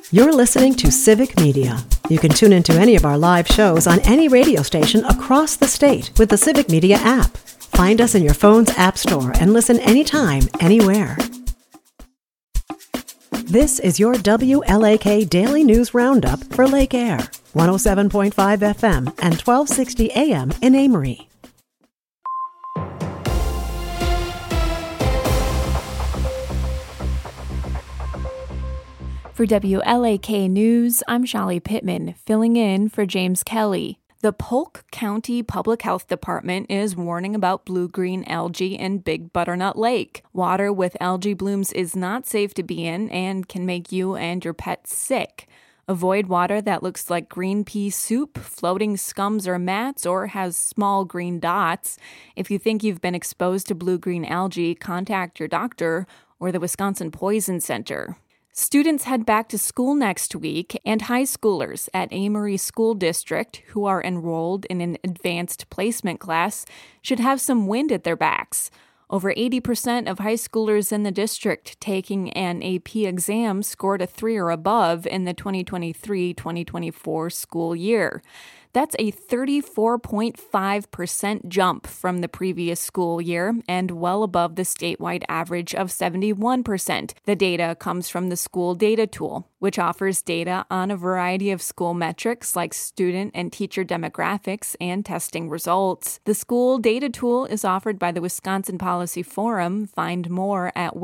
You're listening to Civic Media. You can tune into any of our live shows on any radio station across the state with the Civic Media app. Find us in your phone's app store and listen anytime, anywhere. This is your WLAK Daily News Roundup for Lake Air, 107.5 FM and 1260 AM in Amory. For WLAK News, I'm Sholly Pittman, filling in for James Kelly. The Polk County Public Health Department is warning about blue-green algae in Big Butternut Lake. Water with algae blooms is not safe to be in and can make you and your pets sick. Avoid water that looks like green pea soup, floating scums or mats, or has small green dots. If you think you've been exposed to blue-green algae, contact your doctor or the Wisconsin Poison Center. Students head back to school next week, and high schoolers at Amory School District who are enrolled in an advanced placement class should have some wind at their backs. Over 80% of high schoolers in the district taking an AP exam scored a 3 or above in the 2023-2024 school year. That's a 34.5% jump from the previous school year and well above the statewide average of 71%. The data comes from the School Data Tool, which offers data on a variety of school metrics like student and teacher demographics and testing results. The School Data Tool is offered by the Wisconsin Policy Forum. Find more at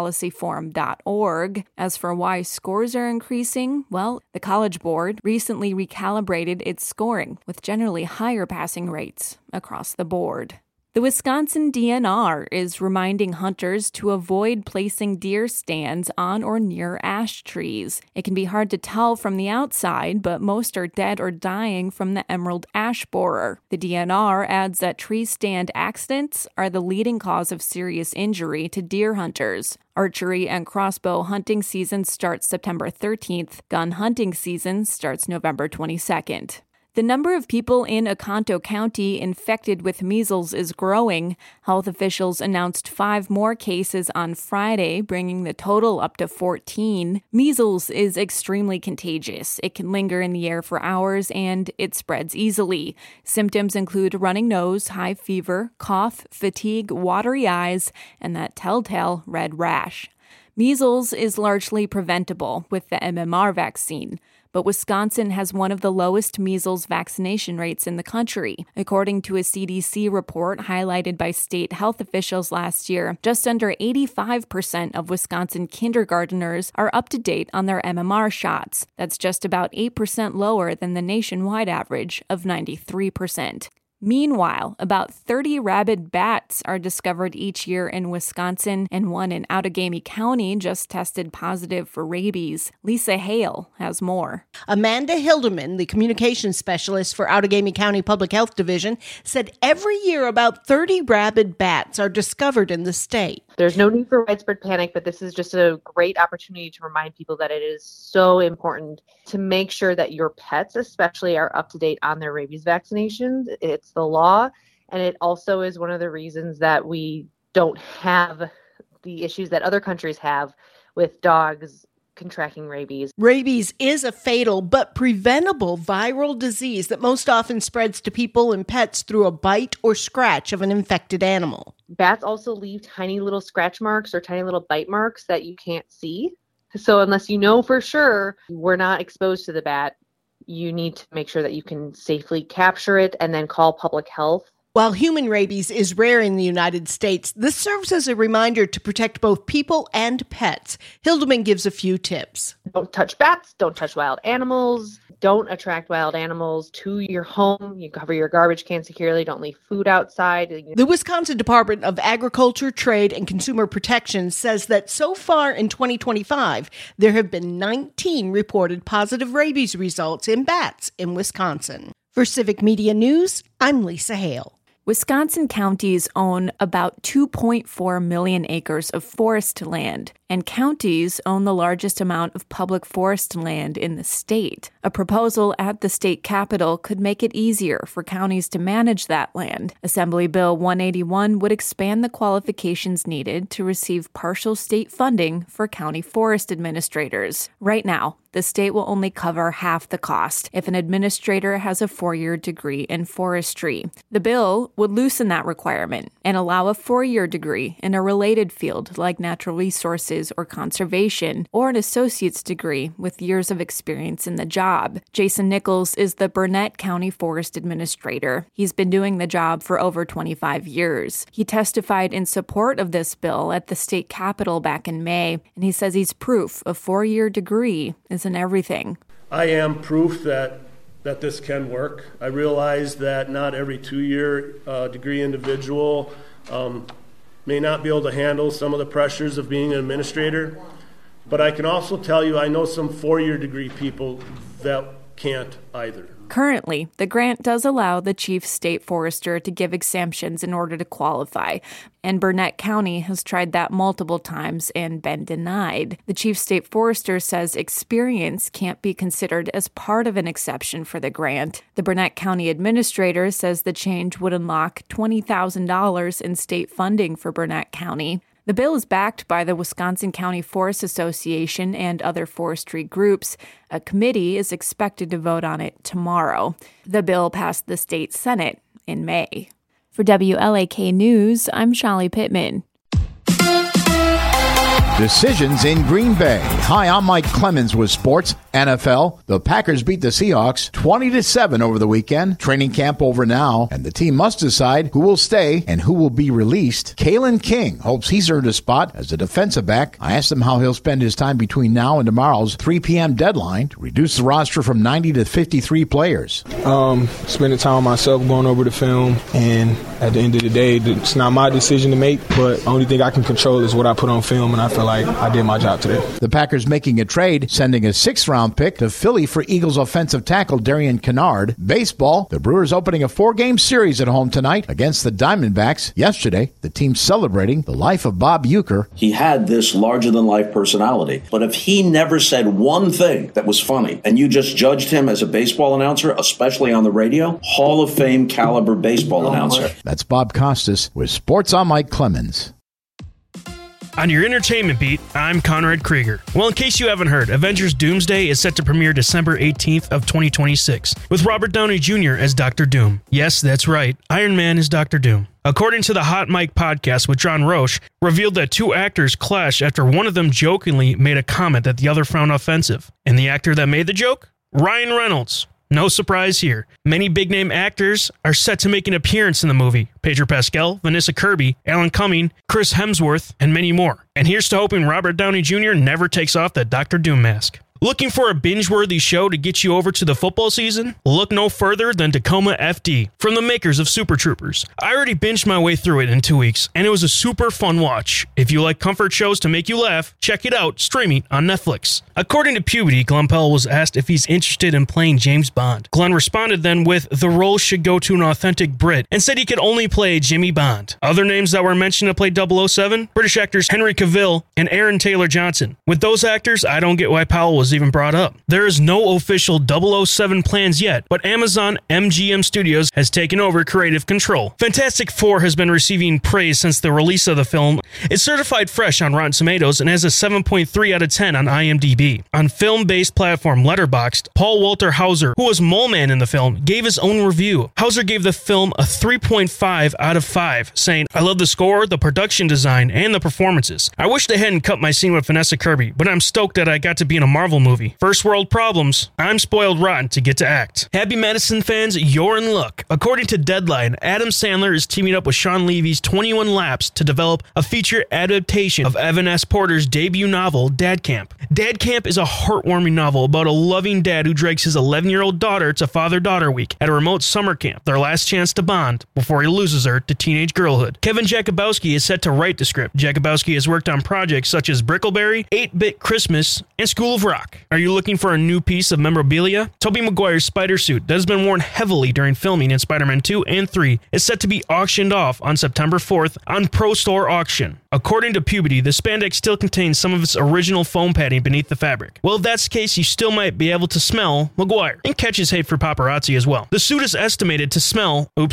wispolicyforum.org. As for why scores are increasing, well, the College Board recently recalibrated its scoring with generally higher passing rates across the board. The Wisconsin DNR is reminding hunters to avoid placing deer stands on or near ash trees. It can be hard to tell from the outside, but most are dead or dying from the emerald ash borer. The DNR adds that tree stand accidents are the leading cause of serious injury to deer hunters. Archery and crossbow hunting season starts September 13th. Gun hunting season starts November 22nd. The number of people in Oconto County infected with measles is growing. Health officials announced 5 more cases on Friday, bringing the total up to 14. Measles is extremely contagious. It can linger in the air for hours, and it spreads easily. Symptoms include running nose, high fever, cough, fatigue, watery eyes, and that telltale red rash. Measles is largely preventable with the MMR vaccine, but Wisconsin has one of the lowest measles vaccination rates in the country. According to a CDC report highlighted by state health officials last year, just under 85% of Wisconsin kindergarteners are up to date on their MMR shots. That's just about 8% lower than the nationwide average of 93%. Meanwhile, about 30 rabid bats are discovered each year in Wisconsin, and one in Outagamie County just tested positive for rabies. Lisa Hale has more. Amanda Hildeman, the communications specialist for Outagamie County Public Health Division, said every year about 30 rabid bats are discovered in the state. There's no need for widespread panic, but this is just a great opportunity to remind people that it is so important to make sure that your pets especially are up to date on their rabies vaccinations. It's the law, and it also is one of the reasons that we don't have the issues that other countries have with dogs contracting rabies. Rabies is a fatal but preventable viral disease that most often spreads to people and pets through a bite or scratch of an infected animal. Bats also leave tiny little scratch marks or tiny little bite marks that you can't see. So unless you know for sure we're not exposed to the bat, you need to make sure that you can safely capture it and then call public health. While human rabies is rare in the United States, this serves as a reminder to protect both people and pets. Hildeman gives a few tips. Don't touch bats, don't touch wild animals, don't attract wild animals to your home. You cover your garbage can securely, don't leave food outside. The Wisconsin Department of Agriculture, Trade, and Consumer Protection says that so far in 2025, there have been 19 reported positive rabies results in bats in Wisconsin. For Civic Media News, I'm Lisa Hale. Wisconsin counties own about 2.4 million acres of forest land, and counties own the largest amount of public forest land in the state. A proposal at the state capitol could make it easier for counties to manage that land. Assembly Bill 181 would expand the qualifications needed to receive partial state funding for county forest administrators. Right now, the state will only cover half the cost if an administrator has a 4-year degree in forestry. The bill would loosen that requirement and allow a 4-year degree in a related field like natural resources or conservation, or an associate's degree with years of experience in the job. Jason Nichols is the Burnett County Forest Administrator. He's been doing the job for over 25 years. He testified in support of this bill at the state capitol back in May, and he says he's proof a 4-year degree isn't everything. I am proof that this can work. I realize that not every 2-year degree individual may not be able to handle some of the pressures of being an administrator, but I can also tell you I know some 4-year degree people that can't either. Currently, the grant does allow the chief state forester to give exemptions in order to qualify, and Burnett County has tried that multiple times and been denied. The chief state forester says experience can't be considered as part of an exception for the grant. The Burnett County administrator says the change would unlock $20,000 in state funding for Burnett County. The bill is backed by the Wisconsin County Forest Association and other forestry groups. A committee is expected to vote on it tomorrow. The bill passed the state Senate in May. For WLAK News, I'm Shali Pittman. Decisions in Green Bay. Hi, I'm Mike Clemens with sports. NFL. The Packers beat the Seahawks 20-7 over the weekend. Training camp over now, and the team must decide who will stay and who will be released. Kalen King hopes he's earned a spot as a defensive back. I asked him how he'll spend his time between now and tomorrow's 3 p.m. deadline to reduce the roster from 90 to 53 players. Spending time with myself, going over the film, and at the end of the day, it's not my decision to make, but the only thing I can control is what I put on film, and I feel like I did my job today. The Packers making a trade, sending a 6th-round pick to Philly for Eagles offensive tackle Darian Kennard. Baseball, the Brewers opening a 4-game series at home tonight against the Diamondbacks. Yesterday, the team celebrating the life of Bob Uecker. He had this larger-than-life personality, but if he never said one thing that was funny, and you just judged him as a baseball announcer, especially on the radio, Hall of Fame caliber baseball announcer. That's Bob Costas with Sports on Mike Clemens. On your entertainment beat, I'm Conrad Krieger. Well, in case you haven't heard, Avengers Doomsday is set to premiere December 18th of 2026, with Robert Downey Jr. as Dr. Doom. Yes, that's right, Iron Man is Dr. Doom. According to the Hot Mic podcast with John Roche, revealed that 2 actors clashed after one of them jokingly made a comment that the other found offensive. And the actor that made the joke? Ryan Reynolds. No surprise here. Many big-name actors are set to make an appearance in the movie. Pedro Pascal, Vanessa Kirby, Alan Cumming, Chris Hemsworth, and many more. And here's to hoping Robert Downey Jr. never takes off that Dr. Doom mask. Looking for a binge-worthy show to get you over to the football season? Look no further than Tacoma FD, from the makers of Super Troopers. I already binged my way through it in 2 weeks, and it was a super fun watch. If you like comfort shows to make you laugh, check it out streaming on Netflix. According to Puberty, Glenn Powell was asked if he's interested in playing James Bond. Glenn responded then with, the role should go to an authentic Brit, and said he could only play Jimmy Bond. Other names that were mentioned to play 007, British actors Henry Cavill and Aaron Taylor Johnson. With those actors, I don't get why Powell was even brought up. There is no official 007 plans yet, but Amazon MGM Studios has taken over creative control. Fantastic Four has been receiving praise since the release of the film. It's certified fresh on Rotten Tomatoes and has a 7.3 out of 10 on IMDb. On film-based platform Letterboxd, Paul Walter Hauser, who was Mole Man in the film, gave his own review. Hauser gave the film a 3.5 out of 5, saying, I love the score, the production design, and the performances. I wish they hadn't cut my scene with Vanessa Kirby, but I'm stoked that I got to be in a Marvel movie. First world problems. I'm spoiled rotten to get to act. Happy Madison fans, you're in luck. According to Deadline, Adam Sandler is teaming up with Sean Levy's 21 Laps to develop a feature adaptation of Evan S. Porter's debut novel, Dad Camp. Dad Camp is a heartwarming novel about a loving dad who drags his 11-year-old daughter to Father-Daughter Week at a remote summer camp, their last chance to bond before he loses her to teenage girlhood. Kevin Jakubowski is set to write the script. Jakubowski has worked on projects such as Brickleberry, 8-Bit Christmas, and School of Rock. Are you looking for a new piece of memorabilia? Tobey Maguire's spider suit that has been worn heavily during filming in Spider-Man 2 and 3 is set to be auctioned off on September 4th on Pro Store Auction. According to Puberty, the spandex still contains some of its original foam padding beneath the fabric. Well, if that's the case, you still might be able to smell Maguire and catch his hate for paparazzi as well. The suit is estimated to sell for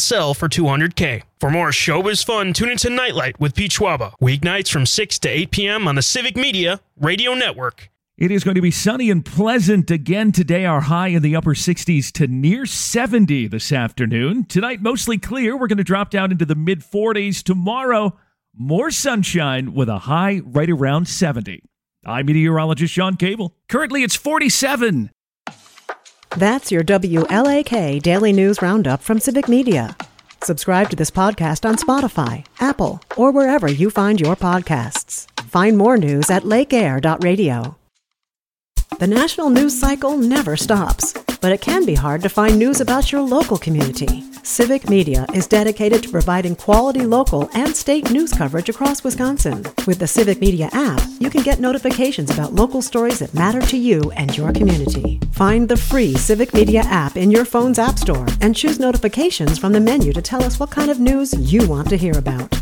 $200K. For more showbiz fun, tune into Nightlight with Pete Schwaba, weeknights from 6 to 8 p.m. on the Civic Media Radio Network. It is going to be sunny and pleasant again today. Our high in the upper 60s to near 70 this afternoon. Tonight, mostly clear. We're going to drop down into the mid-40s. Tomorrow, more sunshine with a high right around 70. I'm meteorologist Sean Cable. Currently, it's 47. That's your WLAK Daily News Roundup from Civic Media. Subscribe to this podcast on Spotify, Apple, or wherever you find your podcasts. Find more news at lakeair.radio. The national news cycle never stops, but it can be hard to find news about your local community. Civic Media is dedicated to providing quality local and state news coverage across Wisconsin. With the Civic Media app, you can get notifications about local stories that matter to you and your community. Find the free Civic Media app in your phone's app store and choose notifications from the menu to tell us what kind of news you want to hear about.